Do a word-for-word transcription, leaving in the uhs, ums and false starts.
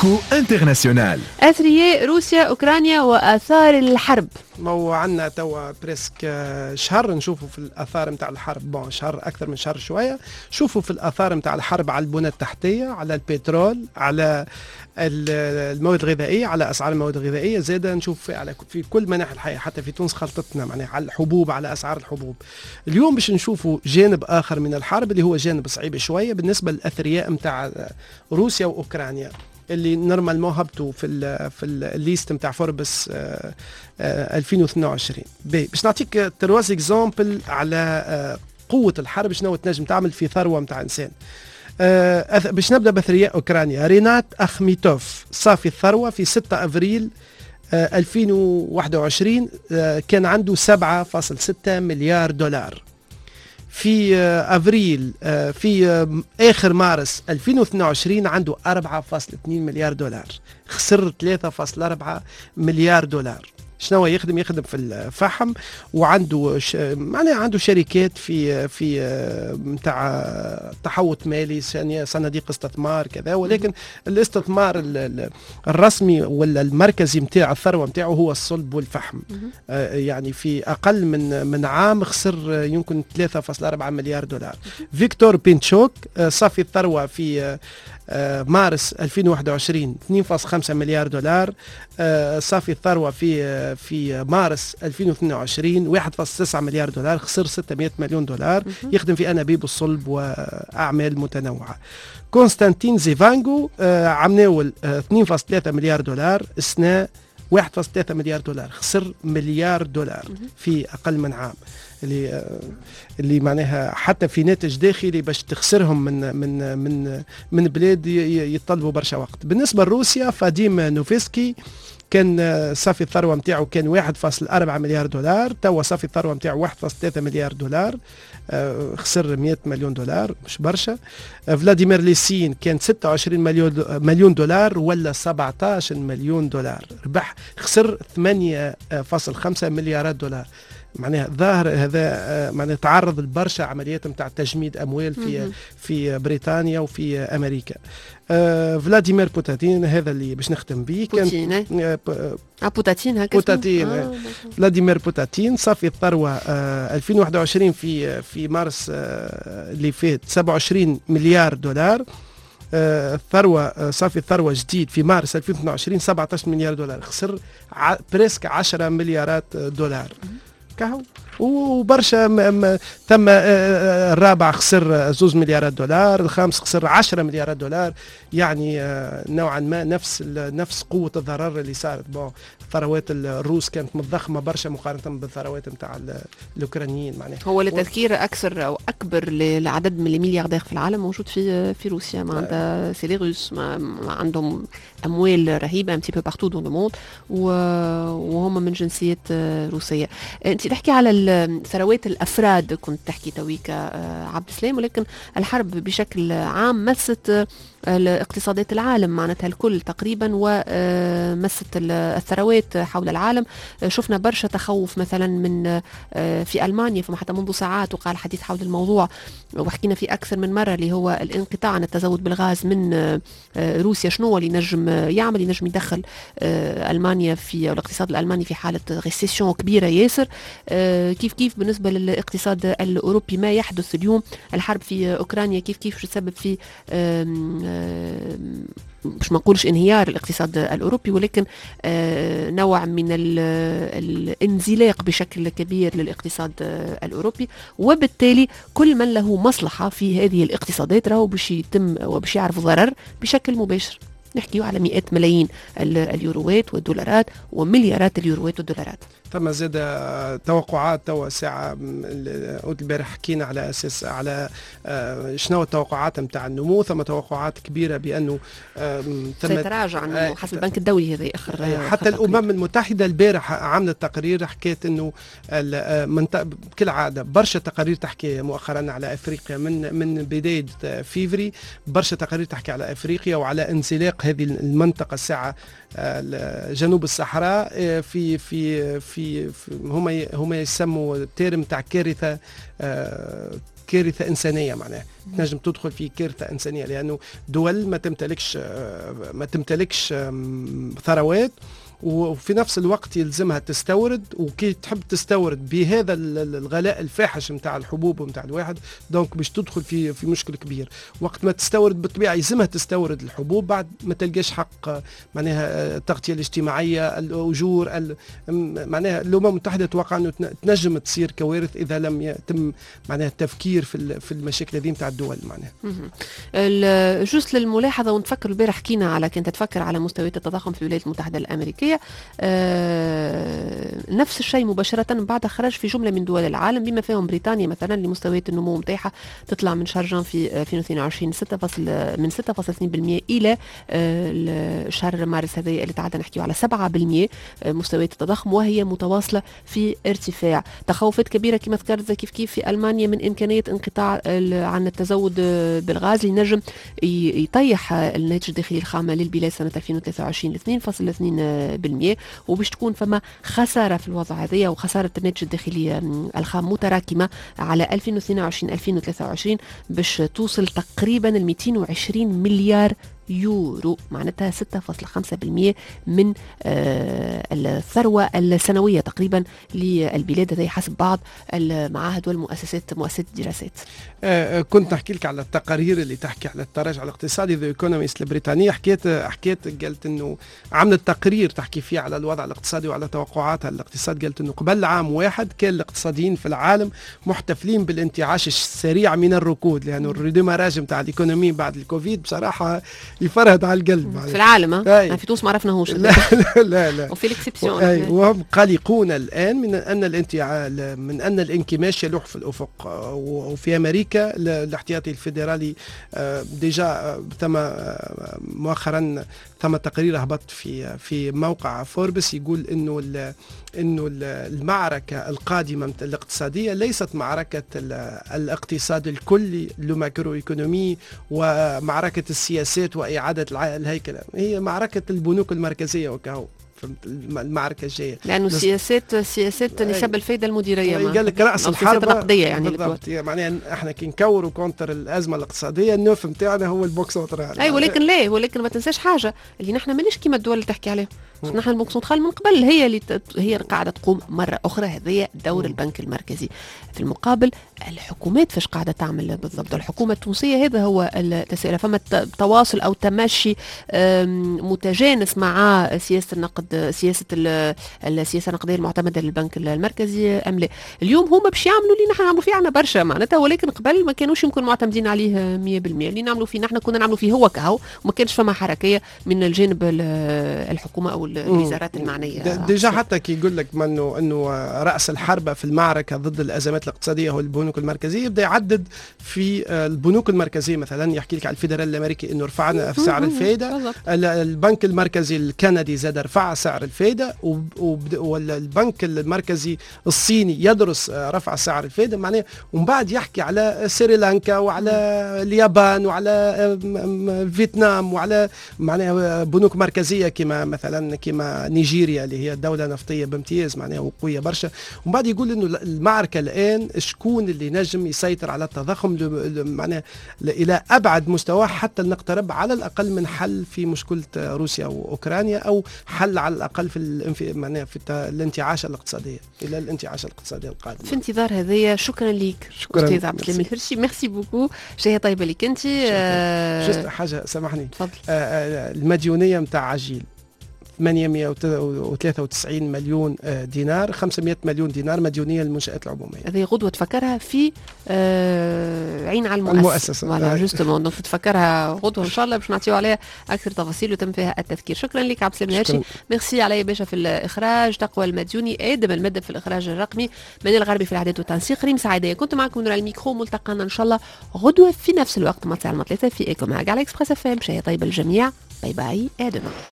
إيكو انترناسيونال. أثرياء روسيا أوكرانيا وآثار الحرب. مو عندنا توا بريسك شهر نشوفوا في الآثار متاع الحرب، بون شهر أكثر من شهر شوية، شوفوا في الآثار متاع الحرب على البنى التحتية، على البترول، على المواد الغذائية، على أسعار المواد الغذائية، زادة نشوف في على في كل مناحي الحياة، حتى في تونس خلطتنا معناها على الحبوب، على أسعار الحبوب. اليوم باش نشوفوا جانب آخر من الحرب اللي هو جانب صعيب شوية بالنسبة للأثرياء متاع روسيا وأوكرانيا اللي نورمالمون هبطوا في ال في الليست نتاع فوربس آه آه ألفين واثنين وعشرين. باش نعطيك ترواز اكزامبل على آه قوه الحرب شنو تنجم تعمل في ثروه نتاع انسان. آه باش نبدا باثرياء اوكرانيا. رينات اخميتوف صافي الثروه في ستة افريل آه ألفين وواحد وعشرين آه كان عنده سبعة فاصلة ستة مليار دولار. في أفريل في آخر مارس ألفين واثنين وعشرين عنده أربعة فاصلة اثنين مليار دولار، خسر ثلاثة فاصلة أربعة مليار دولار. شنو يخدم؟ يخدم في الفحم، وعنده ش... معناها عنده شركات في في نتاع تحوط مالي، صناديق استثمار كذا، ولكن الاستثمار الرسمي ولا المركزي نتاع الثروه نتاعو هو الصلب والفحم. آه يعني في اقل من من عام خسر يمكن ثلاثة فاصلة أربعة مليار دولار. فيكتور بينتشوك آه صافي الثروه في آه آه مارس ألفين وواحد وعشرين اثنين فاصلة خمسة مليار دولار. آه صافي الثروه في آه في مارس ألفين واثنين وعشرين واحد فاصلة تسعة مليار دولار، خسر ستمائة مليون دولار. يخدم في انابيب الصلب واعمال متنوعه. كونستانتين زيفانغو آه عمناول آه اثنين فاصلة ثلاثة مليار دولار، السنه واحد فاصلة ثلاثة مليار دولار، خسر مليار دولار في اقل من عام. اللي آه اللي معناها حتى في ناتج داخلي باش تخسرهم من من من من بلاد يطلبوا برشا وقت. بالنسبه لروسيا فاديم نوفسكي كان صافي الثروه نتاعو كان واحد فاصلة أربعة مليار دولار، توا صافي الثروه نتاعو واحد فاصلة ثلاثة مليار دولار، آه خسر مئة مليون دولار، مش برشا. آه فلاديمير ليسين كان ستة وعشرين مليون مليون دولار ولا سبعة عشر مليون دولار، ربح خسر ثمانية فاصلة خمسة مليارات دولار. معناها ظاهر هذا معناها تعرض لبرشا عمليات نتاع تجميد اموال في في بريطانيا وفي امريكا. آه فلاديمير بوتاتين هذا اللي باش نختم به. كان آه بوتاتين هكذا بوتاتين آه فلاديمير بوتاتين صافي الثروه آه ألفين وواحد وعشرين في في مارس آه اللي فات سبعة وعشرين مليار دولار. آه الثروه آه صافي الثروه جديد في مارس ألفين واثنين وعشرين سبعة عشر مليار دولار، خسر ع... بريسك عشرة مليارات دولار. كهو وبرشا ثم الرابع خسر زوز مليارات دولار، الخامس خسر عشرة مليارات دولار. يعني نوعا ما نفس نفس قوة الضرر اللي صارت. بون ثروات الروس كانت متضخمة برشا مقارنة بالثروات نتاع الأوكرانيين. معناها هو لتذكير أكثر أو أكبر لعدد من الملياردير في العالم موجود في في روسيا، ما عندها سي لي روس، ما عندهم أموال رهيبة أم تي بو بارتو دون لو موند، وهم من جنسية روسية. أنت تحكي على ثروات الأفراد، كنت تحكي تويكا عبد السلام، ولكن الحرب بشكل عام مست الاقتصادات العالم معناتها الكل تقريبا، ومست الثروات حول العالم. شفنا برشا تخوف مثلا من في ألمانيا، فما حتى منذ ساعات وقال حديث حول الموضوع، وحكينا فيه أكثر من مرة، اللي هو الانقطاع عن التزود بالغاز من روسيا. شنو هو اللي نجم يعمل؟ ينجم يدخل ألمانيا في الاقتصاد الألماني في حالة ريسيسيون كبيرة ياسر. كيف كيف بالنسبة للاقتصاد الأوروبي ما يحدث اليوم، الحرب في أوكرانيا كيف كيف تسبب في مش ما نقولش انهيار الاقتصاد الأوروبي، ولكن نوع من الانزلاق بشكل كبير للاقتصاد الأوروبي، وبالتالي كل من له مصلحة في هذه الاقتصادات راهو باش يتم وباش يعرف ضرر بشكل مباشر. نحكيو على مئات ملايين اليوروات والدولارات ومليارات اليوروات والدولارات. ثم زاد توقعات توا ساعة البارح حكينا على أساس على شنو التوقعات نتاع النمو. ثم توقعات كبيرة بأنه سيتراجع النمو حسب البنك الدولي. هذا آخر حتى الأمم المتحدة البارح عملت تقرير حكيت أنه بكل عادة برشا تقارير تحكي مؤخرا على أفريقيا من من بداية فيفري، برشا تقارير تحكي على أفريقيا وعلى انزلاق هذه المنطقة الساعة جنوب الصحراء في في في, في هم هم يسموا تيرم تاع كارثة كارثة إنسانية معناها، تنجم تدخل في كارثة إنسانية، لأنه دول ما تمتلكش ما تمتلكش ثروات، وفي نفس الوقت يلزمها تستورد، وكي تحب تستورد بهذا الغلاء الفاحش نتاع الحبوب ونتاع الواحد، دونك باش تدخل في في مشكل كبير. وقت ما تستورد بالطبيعه يلزمها تستورد الحبوب، بعد ما تلقاش حق معناها التغطيه الاجتماعيه، الاجور، معناها الامم المتحده توقع انه تنجم تصير كوارث اذا لم يتم معناها التفكير في في المشاكل هذه نتاع الدول معناها. جوست للملاحظه، ونتفكر البارح حكينا على كنت تفكر على مستويات التضخم في الولايات المتحده الامريكيه، آه نفس الشيء مباشرة بعد خرج في جملة من دول العالم بما فيهم بريطانيا مثلا، لمستويات النمو متاعها تطلع من شهر جان في ألفين واثنين وعشرين ستة من ستة فاصلة اثنين بالمئة إلى آه شهر مارس هذا اللي تعدى نحكيه على سبعة بالمئة آه مستويات التضخم، وهي متواصلة في ارتفاع. تخوفات كبيرة كما ذكرت كيف كيف في ألمانيا من إمكانية انقطاع عن التزود بالغاز اللي نجم يطيح الناتج الداخلي الخام للبلاد سنة ألفين وثلاثة وعشرين ل اثنين فاصلة اثنين بالمئة، وباش تكون فما خسارة في الوضع هذايا، وخسارة الناتج الداخلي الخام متراكمة على ألفين واثنين وعشرين ألفين وثلاثة وعشرين باش توصل تقريبا ل مئتين وعشرين مليار يورو، معناتها ستة فاصلة خمسة بالمئة من آه الثروة السنوية تقريبا للبلاد، هذه حسب بعض المعاهد والمؤسسات مؤسسات الدراسات. آه كنت نحكي لك على التقارير اللي تحكي على التراجع الاقتصادي، ذا ايكونوميست البريطانية حكيت حكيت قالت انه عملت تقرير تحكي فيه على الوضع الاقتصادي وعلى توقعاتها الاقتصاد، قالت انه قبل عام واحد كان الاقتصاديين في العالم محتفلين بالانتعاش السريع من الركود، لانه الريديماراج نتاع الايكونومي بعد الكوفيد بصراحه يفرهد على القلب في العالم. ها في تونس ما عرفناهوش. لا لا لا وفي الاكسبسيون، وهم قلقون الان من ان الانتعال من ان الانكماش يلوح في الافق. وفي امريكا الاحتياطي الفيدرالي ديجا ثم مؤخرا ثم تقرير هبط في في موقع فوربس يقول انه انه المعركه القادمه الاقتصاديه ليست معركه الاقتصاد الكلي الماكرو ايكونومي ومعركه السياسات واعاده الهيكله، هي معركه البنوك المركزيه وكهو المعركه الجايه، لانه سياسات سياسات نسب الفايده المديريه قال لك راس الحرب النقديه يعني بالضبط. معناها احنا كي نكوروا كونتر الازمه الاقتصاديه النوف نتاعنا هو البوك سنترال. اي ولكن لا ولكن ما تنساش حاجه اللي نحن مانيش كيما الدول اللي تحكي عليها، نحن البنك سنترال من قبل هي اللي ت... هي قاعده تقوم مره اخرى، هذه دور البنك المركزي. في المقابل الحكومات فاش قاعده تعمل بالضبط؟ الحكومه التونسيه هذا هو التساؤل، فما تواصل او تمشي متجانس مع سياسه النقد، سياسه السياسه النقديه المعتمده للبنك المركزي ام لا؟ اليوم هما باش يعملوا اللي نحن نعملوا فيه عنا برشا معناتها، ولكن قبل ما كانوش يمكن معتمدين عليه مية بالمية. اللي نعملوا فيه نحن كنا نعملوا فيه هو كهو، وما كانش فما حركيه من الجانب الحكومه او الوزارات المعنيه. ديجا حتى كي يقول لك انه انه راس الحربه في المعركه ضد الازمات الاقتصاديه هو البنوك المركزيه، يبدا يعدد في البنوك المركزيه، مثلا يحكي لك على الفيدرال الامريكي انه رفعنا في سعر الفائده، البنك المركزي الكندي زاد رفع سعر الفائده، والبنك المركزي الصيني يدرس رفع سعر الفائده معناه، ومن بعد يحكي على سريلانكا وعلى اليابان وعلى فيتنام وعلى معناه بنوك مركزيه كما مثلا كما نيجيريا اللي هي دولة نفطية بامتياز معناها وقوية برشا. ومن بعد يقول انه المعركة الان شكون اللي نجم يسيطر على التضخم معناها الى ابعد مستوى حتى نقترب على الاقل من حل في مشكلة روسيا واوكرانيا، او حل على الاقل في معناها في الانتعاش الاقتصادية الى الانتعاش الاقتصادي القادم. في انتظار هذايا. شكرا لك استاذ عبد السلام الهرشي، ميرسي بوكو، شهية طيبة لك انت. جست حاجة سامحني، تفضل. المديونية نتاع عجيل ثمانمئة وثلاثة وتسعين مليون دينار، خمسمئة مليون دينار مديونيه للمنشآت العموميه. هذه غدوه تفكرها في آه عين على المؤسسه. المؤسسه فوالا جوستومون، دونك تفكرها غدوه ان شاء الله باش نعطيو عليها اكثر تفاصيل وتم فيها التذكير. شكرا لك عبد السلام الهرشي، ميرسي علي باشا في الاخراج، تقوى المديوني، ادم المدب في الاخراج الرقمي، منى الغربي في الاعداد والتنسيق، ريم سعيديه كنت معكم من الميكرو، ملتقانا ان شاء الله غدوه في نفس الوقت مع الثالثه في ايكو ماج على اكسبريس اف ام. شهيه طيبه للجميع، باي باي، ادم.